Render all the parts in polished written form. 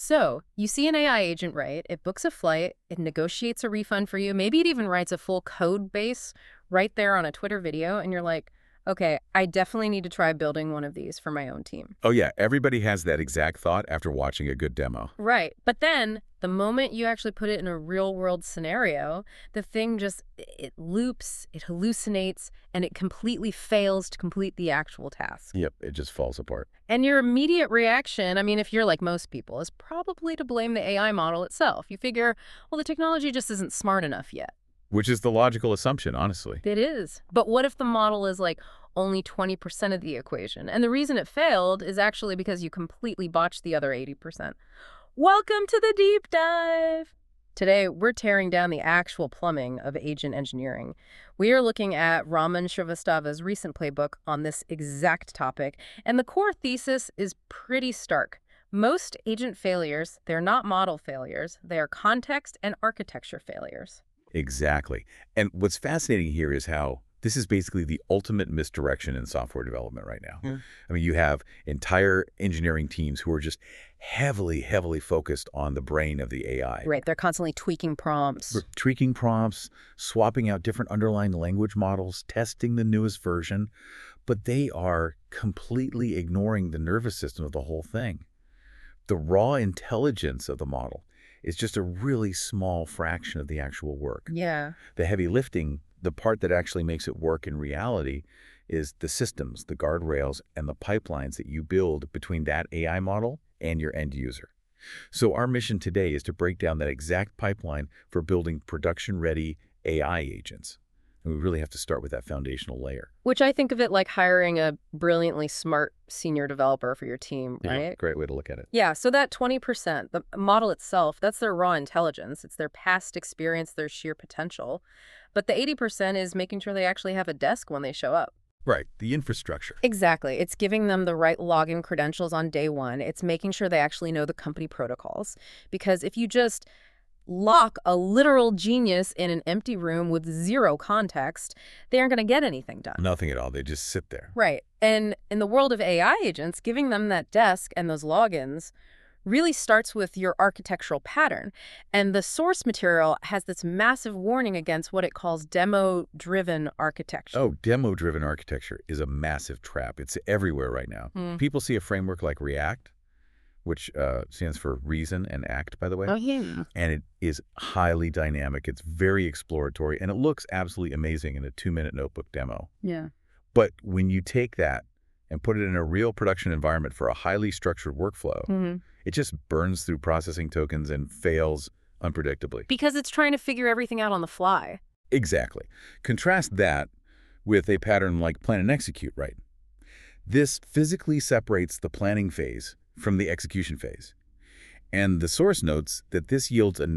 So, you see an AI agent, right? It books a flight, it negotiates a refund for you, maybe it even writes a full code base right there on a Twitter video, and you're like, okay, I definitely need to try building one of these for my own team. Oh yeah, everybody has that exact thought after watching a good demo. Right. But then, the moment you actually put it in a real-world scenario, the thing just, it loops, it hallucinates, and it completely fails to complete the actual task. Yep, it just falls apart. And your immediate reaction, I mean, if you're like most people, is probably to blame the AI model itself. You figure, well, the technology just isn't smart enough yet. Which is the logical assumption, honestly. It is. But what if the model is like only 20% of the equation? And the reason it failed is actually because you completely botched the other 80%. Welcome to the deep dive. Today, we're tearing down the actual plumbing of agent engineering. We are looking at Raman Srivastava's recent playbook on this exact topic, and the core thesis is pretty stark. Most agent failures, they're not model failures, they are context and architecture failures. Exactly. And what's fascinating here is how this is basically the ultimate misdirection in software development right now. Yeah. I mean, you have entire engineering teams who are just heavily focused on the brain of the AI. Right, they're constantly tweaking prompts. Tweaking prompts, swapping out different underlying language models, testing the newest version, but they are completely ignoring the nervous system of the whole thing. The raw intelligence of the model is just a really small fraction of the actual work. Yeah. The heavy lifting, the part that actually makes it work in reality, is the systems, the guardrails, and the pipelines that you build between that AI model and your end user. So our mission today is to break down that exact pipeline for building production-ready AI agents. And we really have to start with that foundational layer. Which I think of it like hiring a brilliantly smart senior developer for your team, right? Yeah, great way to look at it. Yeah, so that 20%, the model itself, that's their raw intelligence. It's their past experience, their sheer potential. But the 80% is making sure they actually have a desk when they show up. Right, the infrastructure. Exactly. It's giving them the right login credentials on day one. It's making sure they actually know the company protocols. Because if you just lock a literal genius in an empty room with zero context, they aren't going to get anything done. Nothing at all. They just sit there. Right. And in the world of AI agents, giving them that desk and those logins really starts with your architectural pattern. And the source material has this massive warning against what it calls demo-driven architecture. Oh, demo-driven architecture is a massive trap. It's everywhere right now. People see a framework like React, which stands for Reason and Act, by the way. Oh, yeah. And it is highly dynamic. It's very exploratory, and it looks absolutely amazing in a 2-minute notebook demo. Yeah. But when you take that and put it in a real production environment for a highly structured workflow, it just burns through processing tokens and fails unpredictably. Because it's trying to figure everything out on the fly. Exactly. Contrast that with a pattern like plan and execute, right? This physically separates the planning phase from the execution phase. And the source notes that this yields a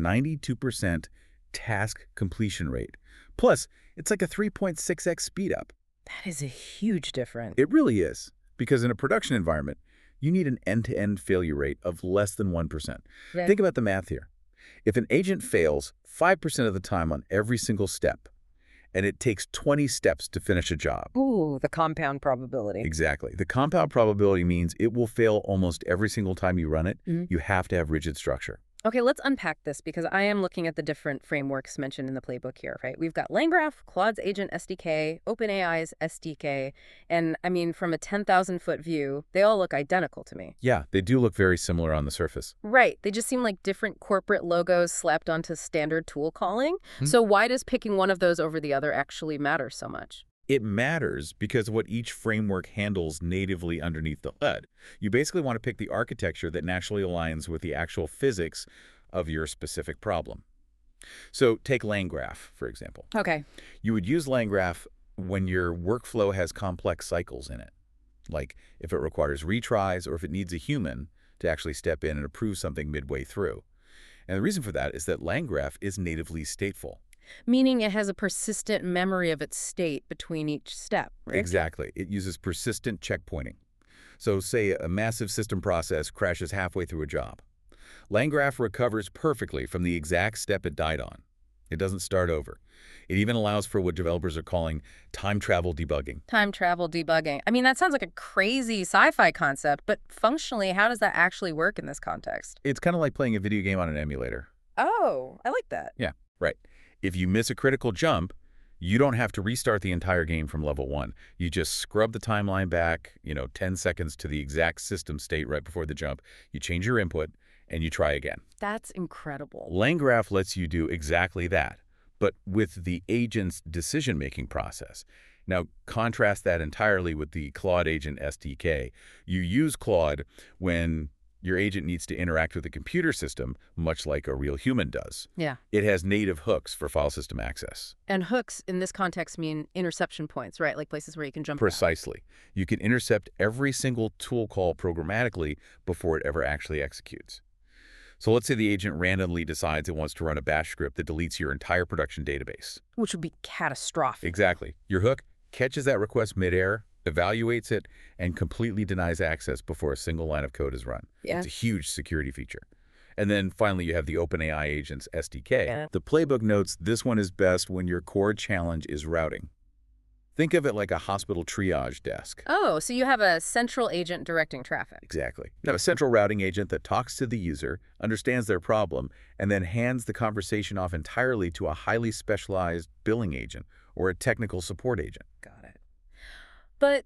92% task completion rate. Plus, it's like a 3.6x speed up. That is a huge difference. It really is, because in a production environment, you need an end-to-end failure rate of less than 1%. Yeah. Think about the math here. If an agent fails 5% of the time on every single step, and it takes 20 steps to finish a job. Ooh, the compound probability. Exactly. The compound probability means it will fail almost every single time you run it. You have to have rigid structure. Okay, let's unpack this because I am looking at the different frameworks mentioned in the playbook here, right? We've got LangGraph, Claude's Agent SDK, OpenAI's SDK, and I mean, from a 10,000-foot view, they all look identical to me. Yeah, they do look very similar on the surface. Right. They just seem like different corporate logos slapped onto standard tool calling. So why does picking one of those over the other actually matter so much? It matters because of what each framework handles natively underneath the hood. You basically want to pick the architecture that naturally aligns with the actual physics of your specific problem. So take LangGraph, for example. Okay. You would use LangGraph when your workflow has complex cycles in it, like if it requires retries or if it needs a human to actually step in and approve something midway through. And the reason for that is that LangGraph is natively stateful. Meaning it has a persistent memory of its state between each step, right? Exactly. It uses persistent checkpointing. So say a massive system process crashes halfway through a job. LangGraph recovers perfectly from the exact step it died on. It doesn't start over. It even allows for what developers are calling time travel debugging. Time travel debugging. I mean, that sounds like a crazy sci-fi concept, but functionally, how does that actually work in this context? It's kind of like playing a video game on an emulator. Oh, I like that. Yeah, right. If you miss a critical jump, you don't have to restart the entire game from level 1. You just scrub the timeline back, 10 seconds to the exact system state right before the jump. You change your input, and you try again. That's incredible. LangGraph lets you do exactly that, but with the agent's decision-making process. Now, contrast that entirely with the Claude Agent SDK. You use Claude when your agent needs to interact with a computer system, much like a real human does. Yeah. It has native hooks for file system access. And hooks in this context mean interception points, right? Like places where you can jump around. Precisely. You can intercept every single tool call programmatically before it ever actually executes. So let's say the agent randomly decides it wants to run a bash script that deletes your entire production database. Which would be catastrophic. Exactly. Your hook catches that request midair, evaluates it, and completely denies access before a single line of code is run. Yeah. It's a huge security feature. And then finally, you have the OpenAI Agents SDK. Yeah. The playbook notes this one is best when your core challenge is routing. Think of it like a hospital triage desk. Oh, so you have a central agent directing traffic. Exactly. You have a central routing agent that talks to the user, understands their problem, and then hands the conversation off entirely to a highly specialized billing agent or a technical support agent. Got it. But,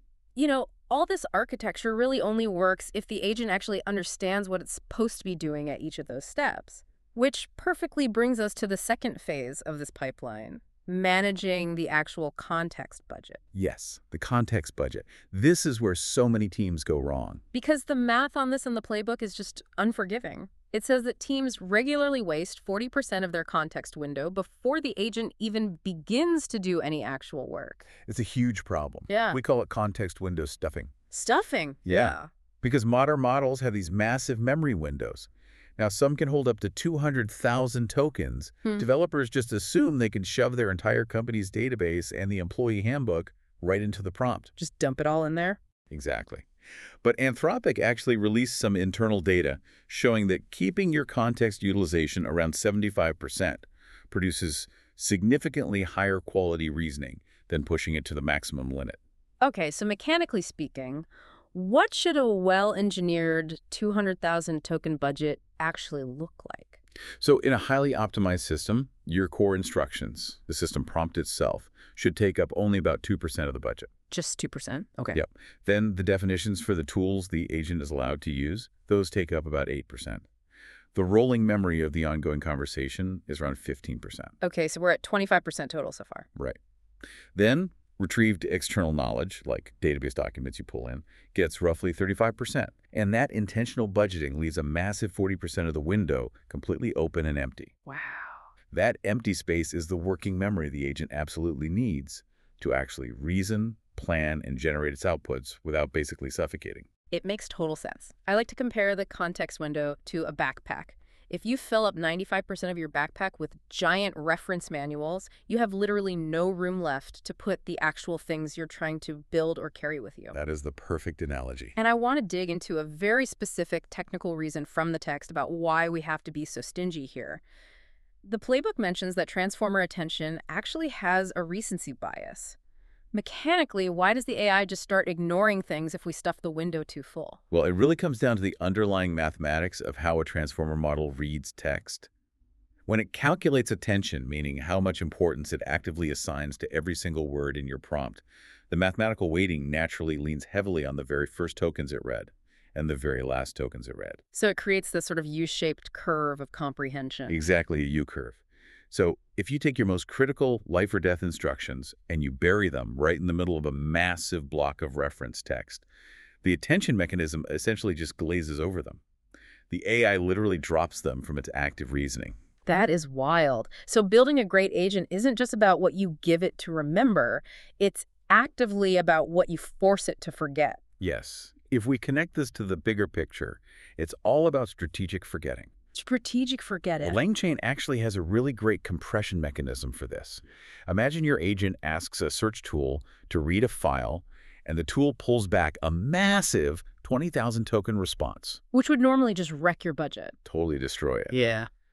all this architecture really only works if the agent actually understands what it's supposed to be doing at each of those steps, which perfectly brings us to the second phase of this pipeline, managing the actual context budget. Yes, the context budget. This is where so many teams go wrong. Because the math on this in the playbook is just unforgiving. It says that teams regularly waste 40% of their context window before the agent even begins to do any actual work. It's a huge problem. Yeah. We call it context window stuffing. Stuffing. Yeah. Because modern models have these massive memory windows. Now, some can hold up to 200,000 tokens. Developers just assume they can shove their entire company's database and the employee handbook right into the prompt. Just dump it all in there? Exactly. But Anthropic actually released some internal data showing that keeping your context utilization around 75% produces significantly higher quality reasoning than pushing it to the maximum limit. Okay, so mechanically speaking, what should a well-engineered 200,000 token budget actually look like? So in a highly optimized system, your core instructions, the system prompt itself, should take up only about 2% of the budget. Just 2%? Okay. Yep. Then the definitions for the tools the agent is allowed to use, those take up about 8%. The rolling memory of the ongoing conversation is around 15%. Okay, so we're at 25% total so far. Right. Then retrieved external knowledge, like database documents you pull in, gets roughly 35%. And that intentional budgeting leaves a massive 40% of the window completely open and empty. Wow. That empty space is the working memory the agent absolutely needs to actually reason, plan, and generate its outputs without basically suffocating. It makes total sense. I like to compare the context window to a backpack. If you fill up 95% of your backpack with giant reference manuals, you have literally no room left to put the actual things you're trying to build or carry with you. That is the perfect analogy. And I want to dig into a very specific technical reason from the text about why we have to be so stingy here. The playbook mentions that transformer attention actually has a recency bias. Mechanically, why does the AI just start ignoring things if we stuff the window too full? Well, it really comes down to the underlying mathematics of how a transformer model reads text. When it calculates attention, meaning how much importance it actively assigns to every single word in your prompt, the mathematical weighting naturally leans heavily on the very first tokens it read and the very last tokens it read. So it creates this sort of U-shaped curve of comprehension. Exactly, a U-curve. So if you take your most critical life or death instructions and you bury them right in the middle of a massive block of reference text, the attention mechanism essentially just glazes over them. The AI literally drops them from its active reasoning. That is wild. So building a great agent isn't just about what you give it to remember. It's actively about what you force it to forget. Yes. If we connect this to the bigger picture, it's all about strategic forgetting. Strategic forgetting. LangChain actually has a really great compression mechanism for this. Imagine your agent asks a search tool to read a file, and the tool pulls back a massive 20,000 token response. Which would normally just wreck your budget. Totally destroy it. Yeah.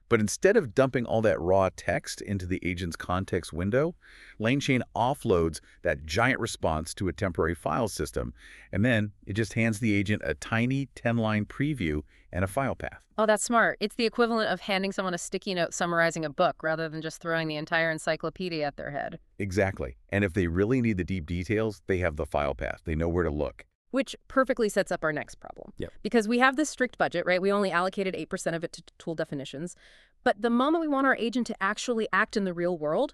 But instead of dumping all that raw text into the agent's context window, LaneChain offloads that giant response to a temporary file system, and then it just hands the agent a tiny 10-line preview and a file path. Oh, that's smart. It's the equivalent of handing someone a sticky note summarizing a book rather than just throwing the entire encyclopedia at their head. Exactly. And if they really need the deep details, they have the file path. They know where to look. Which perfectly sets up our next problem. Yep. Because we have this strict budget, right? We only allocated 8% of it to tool definitions. But the moment we want our agent to actually act in the real world,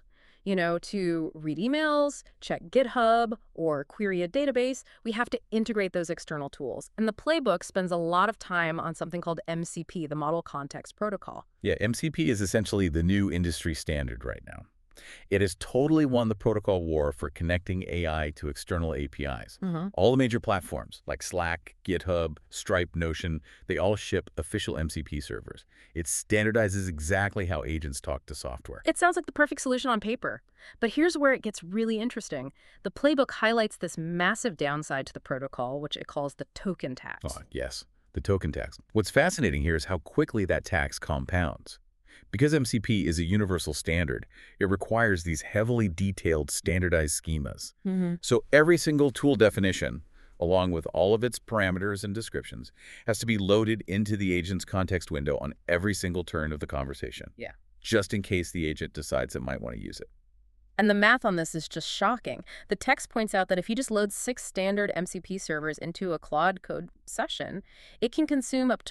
to read emails, check GitHub, or query a database, we have to integrate those external tools. And the playbook spends a lot of time on something called MCP, the Model Context Protocol. Yeah, MCP is essentially the new industry standard right now. It has totally won the protocol war for connecting AI to external APIs. All the major platforms like Slack, GitHub, Stripe, Notion, they all ship official MCP servers. It standardizes exactly how agents talk to software. It sounds like the perfect solution on paper. But here's where it gets really interesting. The playbook highlights this massive downside to the protocol, which it calls the token tax. Oh, yes, the token tax. What's fascinating here is how quickly that tax compounds. Because MCP is a universal standard, it requires these heavily detailed standardized schemas. So every single tool definition, along with all of its parameters and descriptions, has to be loaded into the agent's context window on every single turn of the conversation. Yeah. Just in case the agent decides it might want to use it. And the math on this is just shocking. The text points out that if you just load 6 standard MCP servers into a Claude Code session, it can consume up to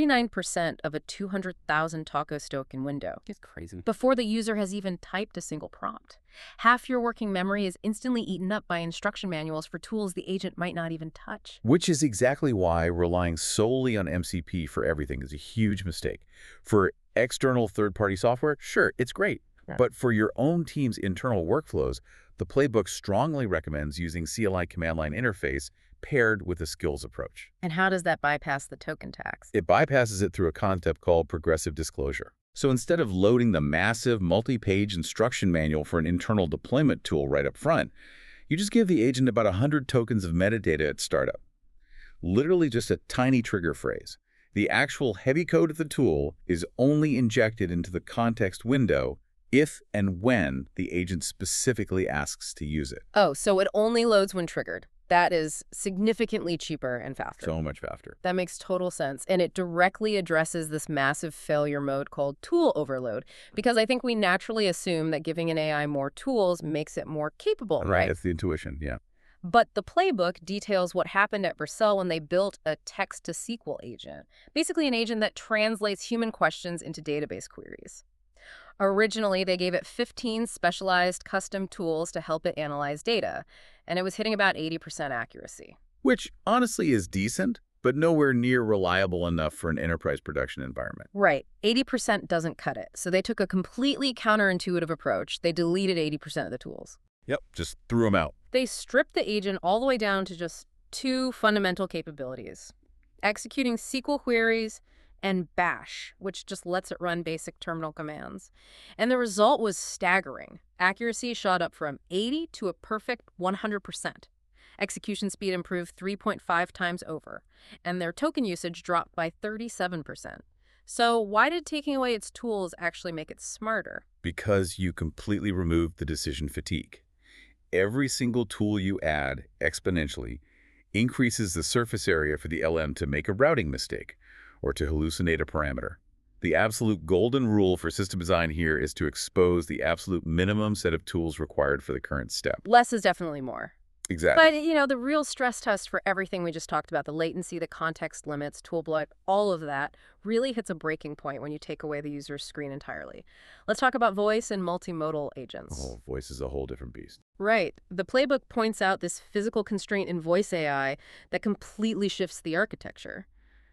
49% of a 200,000 tacos token window. It's crazy. Before the user has even typed a single prompt. Half your working memory is instantly eaten up by instruction manuals for tools the agent might not even touch. Which is exactly why relying solely on MCP for everything is a huge mistake. For external third-party software, sure, it's great. Yeah. But for your own team's internal workflows, the playbook strongly recommends using CLI command line interface paired with a skills approach. And how does that bypass the token tax? It bypasses it through a concept called progressive disclosure. So instead of loading the massive multi-page instruction manual for an internal deployment tool right up front, you just give the agent about 100 tokens of metadata at startup. Literally just a tiny trigger phrase. The actual heavy code of the tool is only injected into the context window if and when the agent specifically asks to use it. Oh, so it only loads when triggered. That is significantly cheaper and faster. So much faster. That makes total sense. And it directly addresses this massive failure mode called tool overload. Because I think we naturally assume that giving an AI more tools makes it more capable, right? That's the intuition, yeah. But the playbook details what happened at Vercel when they built a text-to-SQL agent. Basically an agent that translates human questions into database queries. Originally, they gave it 15 specialized custom tools to help it analyze data, and it was hitting about 80% accuracy. Which honestly is decent, but nowhere near reliable enough for an enterprise production environment. Right. 80% doesn't cut it. So they took a completely counterintuitive approach. They deleted 80% of the tools. Yep, just threw them out. They stripped the agent all the way down to just 2 fundamental capabilities: executing SQL queries and Bash, which just lets it run basic terminal commands. And the result was staggering. Accuracy shot up from 80 to a perfect 100%. Execution speed improved 3.5 times over, and their token usage dropped by 37%. So why did taking away its tools actually make it smarter? Because you completely removed the decision fatigue. Every single tool you add exponentially increases the surface area for the LM to make a routing mistake or to hallucinate a parameter. The absolute golden rule for system design here is to expose the absolute minimum set of tools required for the current step. Less is definitely more. Exactly. But, the real stress test for everything we just talked about, the latency, the context limits, tool bloat, all of that, really hits a breaking point when you take away the user's screen entirely. Let's talk about voice and multimodal agents. Oh, voice is a whole different beast. Right. The playbook points out this physical constraint in voice AI that completely shifts the architecture.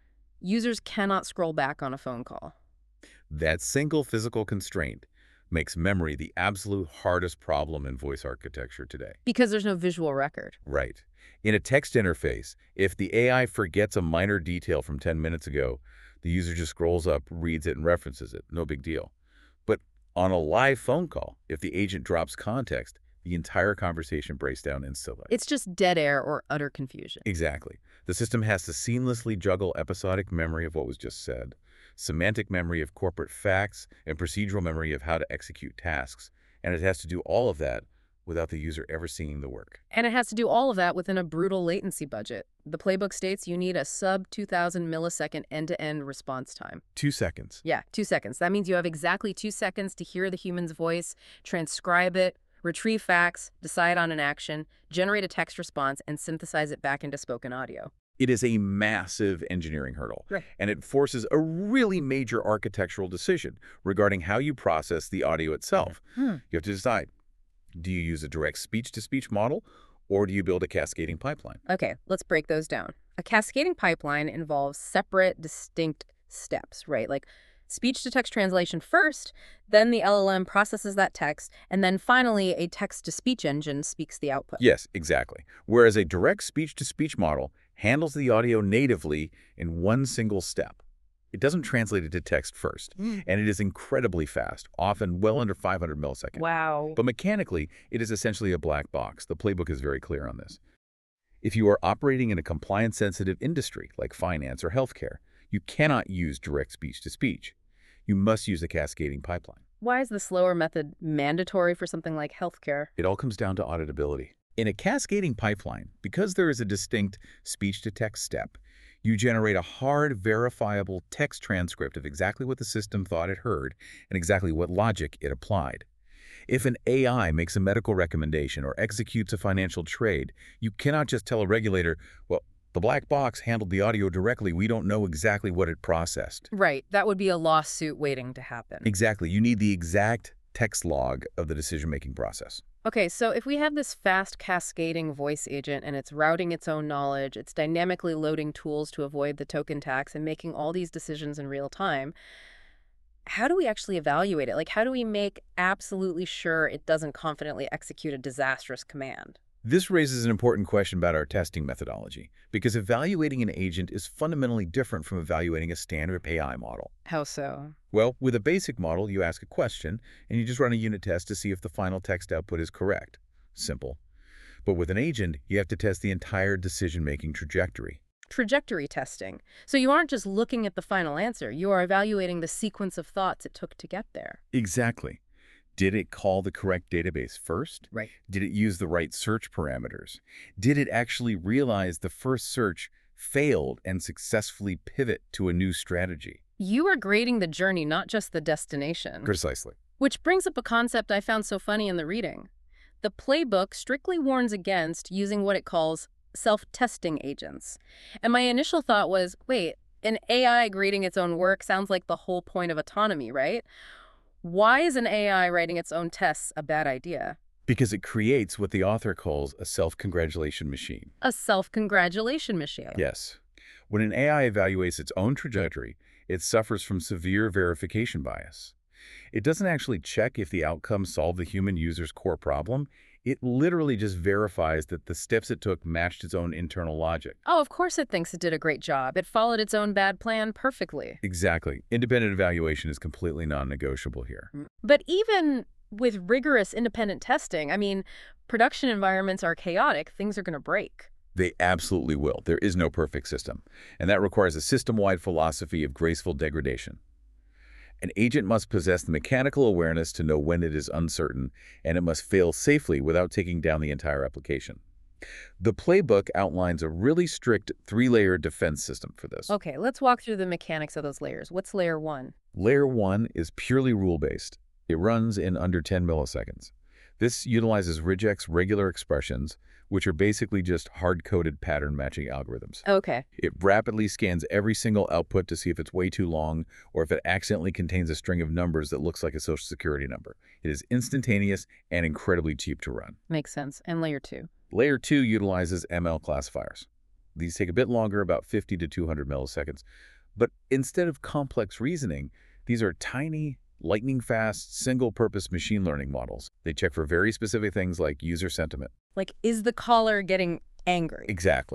Users cannot scroll back on a phone call. That single physical constraint makes memory the absolute hardest problem in voice architecture today. Because there's no visual record. Right. In a text interface, if the AI forgets a minor detail from 10 minutes ago, the user just scrolls up, reads it, and references it. No big deal. But on a live phone call, if the agent drops context, the entire conversation breaks down instantly. It's just dead air or utter confusion. Exactly. The system has to seamlessly juggle episodic memory of what was just said, semantic memory of corporate facts, and procedural memory of how to execute tasks. And it has to do all of that without the user ever seeing the work. And it has to do all of that within a brutal latency budget. The playbook states you need a sub-2000 millisecond end-to-end response time. 2 seconds. Yeah, 2 seconds. That means you have exactly 2 seconds to hear the human's voice, transcribe it, retrieve facts, decide on an action, generate a text response, and synthesize it back into spoken audio. It is a massive engineering hurdle, Right. and it forces a really major architectural decision regarding how you process the audio itself. You have to decide, do you use a direct speech-to-speech model, or do you build a cascading pipeline? Okay, let's break those down. A cascading pipeline involves separate, distinct steps, right? Like speech-to-text translation first, then the LLM processes that text, and then finally a text-to-speech engine speaks the output. Yes, exactly. Whereas a direct speech-to-speech model handles the audio natively in one single step. It doesn't translate it to text first, and it is incredibly fast, often well under 500 milliseconds. Wow. But mechanically, it is essentially a black box. The playbook is very clear on this. If you are operating in a compliance-sensitive industry like finance or healthcare, you cannot use direct speech-to-speech. You must use a cascading pipeline. Why is the slower method mandatory for something like healthcare? It all comes down to auditability. In a cascading pipeline, because there is a distinct speech-to-text step, you generate a hard, verifiable text transcript of exactly what the system thought it heard and exactly what logic it applied. If an AI makes a medical recommendation or executes a financial trade, you cannot just tell a regulator, well, the black box handled the audio directly. We don't know exactly what it processed. Right, that would be a lawsuit waiting to happen. Exactly. You need the exact text log of the decision-making process. Okay, so if we have this fast cascading voice agent and it's routing its own knowledge, it's dynamically loading tools to avoid the token tax and making all these decisions in real time, how do we actually evaluate it? Like, how do we make absolutely sure it doesn't confidently execute a disastrous command? This raises an important question about our testing methodology, because evaluating an agent is fundamentally different from evaluating a standard AI model. How so? Well, with a basic model, you ask a question, and you just run a unit test to see if the final text output is correct. Simple. But with an agent, you have to test the entire decision-making trajectory. Trajectory testing. So you aren't just looking at the final answer, you are evaluating the sequence of thoughts it took to get there. Exactly. Did it call the correct database first? Right. Did it use the right search parameters? Did it actually realize the first search failed and successfully pivot to a new strategy? You are grading the journey, not just the destination. Precisely. Which brings up a concept I found so funny in the reading. The playbook strictly warns against using what it calls self-testing agents. And my initial thought was, wait, an AI grading its own work sounds like the whole point of autonomy, right? Why is an AI writing its own tests a bad idea? Because it creates what the author calls a self-congratulation machine. A self-congratulation machine. Yes. When an AI evaluates its own trajectory, it suffers from severe verification bias. It doesn't actually check if the outcome solved the human user's core problem. It literally just verifies that the steps it took matched its own internal logic. Oh, of course it thinks it did a great job. It followed its own bad plan perfectly. Exactly. Independent evaluation is completely non-negotiable here. But even with rigorous independent testing, I mean, production environments are chaotic. Things are going to break. They absolutely will. There is no perfect system. And that requires a system-wide philosophy of graceful degradation. An agent must possess the mechanical awareness to know when it is uncertain, and it must fail safely without taking down the entire application. The playbook outlines a really strict 3-layer defense system for this. Okay, let's walk through the mechanics of those layers. What's layer 1? Layer 1 is purely rule-based. It runs in under 10 milliseconds. This utilizes Regex regular expressions, which are basically just hard-coded pattern matching algorithms. Okay. It rapidly scans every single output to see if it's way too long or if it accidentally contains a string of numbers that looks like a social security number. It is instantaneous and incredibly cheap to run. Makes sense. And layer 2? Layer 2 utilizes ML classifiers. These take a bit longer, about 50 to 200 milliseconds. But instead of complex reasoning, these are tiny, lightning-fast, single-purpose machine learning models. They check for very specific things like user sentiment. Like, is the caller getting angry? Exactly.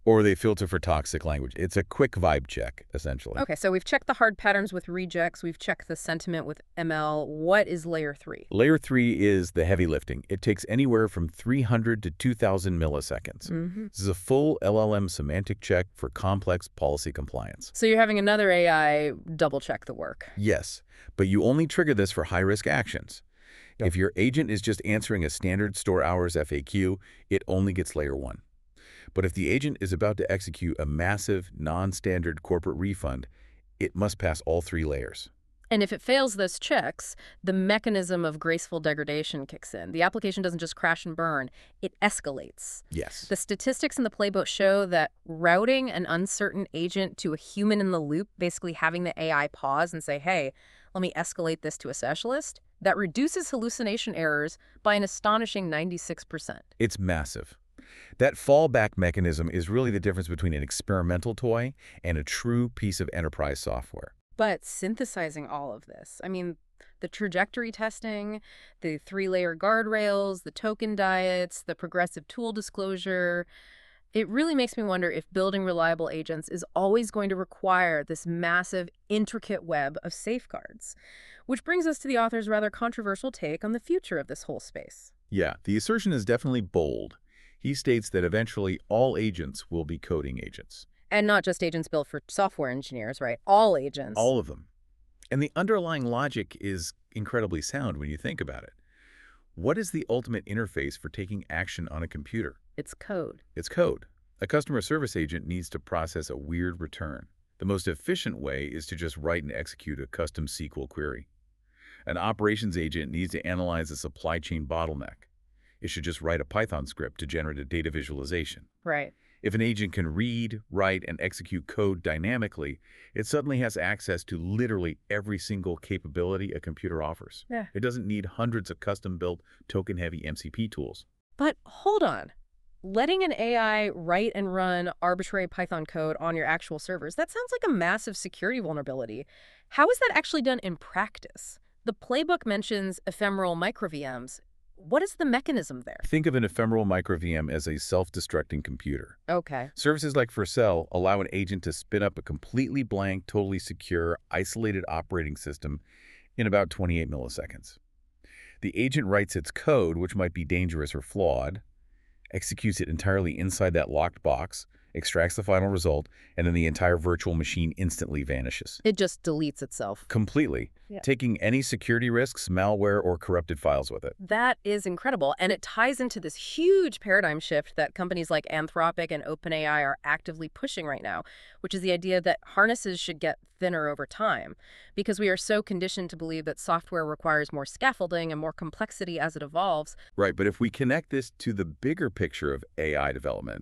Or they filter for toxic language. It's a quick vibe check, essentially. Okay, so we've checked the hard patterns with rejects. We've checked the sentiment with ML. What is layer 3? Layer 3 is the heavy lifting. It takes anywhere from 300 to 2,000 milliseconds. This is a full LLM semantic check for complex policy compliance. So you're having another AI double check the work. Yes, but you only trigger this for high-risk actions. If your agent is just answering a standard store hours FAQ, it only gets layer 1. But if the agent is about to execute a massive, non-standard corporate refund, it must pass all 3 layers. And if it fails those checks, the mechanism of graceful degradation kicks in. The application doesn't just crash and burn, it escalates. Yes. The statistics in the playbook show that routing an uncertain agent to a human in the loop, basically having the AI pause and say, hey, let me escalate this to a specialist, that reduces hallucination errors by an astonishing 96%. It's massive. That fallback mechanism is really the difference between an experimental toy and a true piece of enterprise software. But synthesizing all of this, I mean, the trajectory testing, the 3-layer guardrails, the token diets, the progressive tool disclosure, it really makes me wonder if building reliable agents is always going to require this massive, intricate web of safeguards. Which brings us to the author's rather controversial take on the future of this whole space. Yeah, the assertion is definitely bold. He states that eventually all agents will be coding agents. And not just agents built for software engineers, right? All agents. All of them. And the underlying logic is incredibly sound when you think about it. What is the ultimate interface for taking action on a computer? It's code. It's code. A customer service agent needs to process a weird return. The most efficient way is to just write and execute a custom SQL query. An operations agent needs to analyze a supply chain bottleneck. It should just write a Python script to generate a data visualization. Right. If an agent can read, write, and execute code dynamically, it suddenly has access to literally every single capability a computer offers. Yeah. It doesn't need hundreds of custom-built, token-heavy MCP tools. But hold on. Letting an AI write and run arbitrary Python code on your actual servers, that sounds like a massive security vulnerability. How is that actually done in practice? The playbook mentions ephemeral micro-VMs. What is the mechanism there? Think of an ephemeral micro-VM as a self-destructing computer. Okay. Services like Vercel allow an agent to spin up a completely blank, totally secure, isolated operating system in about 28 milliseconds. The agent writes its code, which might be dangerous or flawed, executes it entirely inside that locked box, extracts the final result, and then the entire virtual machine instantly vanishes. It just deletes itself. Completely, taking any security risks, malware, or corrupted files with it. That is incredible, and it ties into this huge paradigm shift that companies like Anthropic and OpenAI are actively pushing right now, which is the idea that harnesses should get thinner over time, because we are so conditioned to believe that software requires more scaffolding and more complexity as it evolves. Right, but if we connect this to the bigger picture of AI development,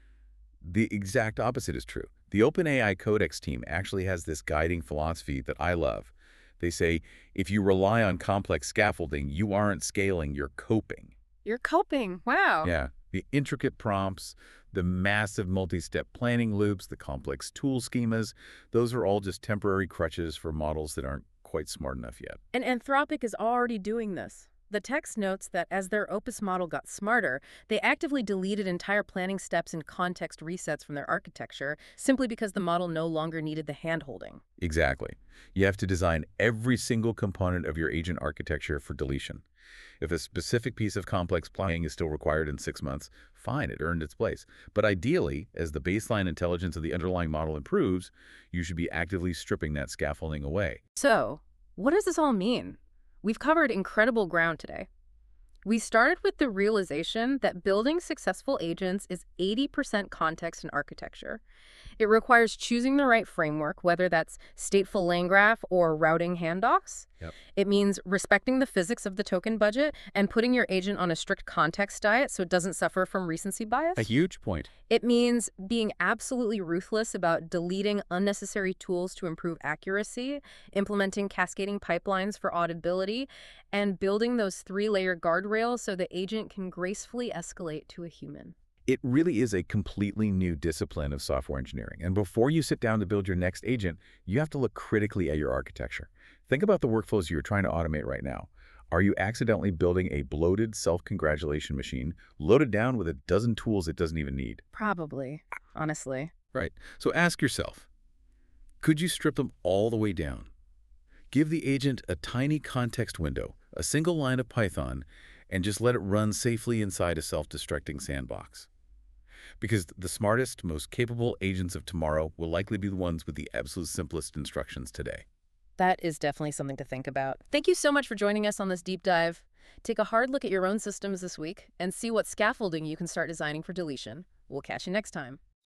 the exact opposite is true. The OpenAI Codex team actually has this guiding philosophy that I love. They say, if you rely on complex scaffolding, you aren't scaling, you're coping. You're coping. Wow. Yeah. The intricate prompts, the massive multi-step planning loops, the complex tool schemas, those are all just temporary crutches for models that aren't quite smart enough yet. And Anthropic is already doing this. The text notes that as their Opus model got smarter, they actively deleted entire planning steps and context resets from their architecture simply because the model no longer needed the hand-holding. Exactly. You have to design every single component of your agent architecture for deletion. If a specific piece of complex planning is still required in 6 months, fine, it earned its place. But ideally, as the baseline intelligence of the underlying model improves, you should be actively stripping that scaffolding away. So, what does this all mean? We've covered incredible ground today. We started with the realization that building successful agents is 80% context and architecture. It requires choosing the right framework, whether that's stateful LangGraph or routing handoffs. Yep. It means respecting the physics of the token budget and putting your agent on a strict context diet so it doesn't suffer from recency bias. A huge point. It means being absolutely ruthless about deleting unnecessary tools to improve accuracy, implementing cascading pipelines for auditability, and building those 3-layer guardrails so the agent can gracefully escalate to a human. It really is a completely new discipline of software engineering. And before you sit down to build your next agent, you have to look critically at your architecture. Think about the workflows you're trying to automate right now. Are you accidentally building a bloated self-congratulation machine loaded down with a dozen tools it doesn't even need? Probably, honestly. Right. So ask yourself, could you strip them all the way down? Give the agent a tiny context window, a single line of Python, and just let it run safely inside a self-destructing sandbox. Because the smartest, most capable agents of tomorrow will likely be the ones with the absolute simplest instructions today. That is definitely something to think about. Thank you so much for joining us on this deep dive. Take a hard look at your own systems this week and see what scaffolding you can start designing for deletion. We'll catch you next time.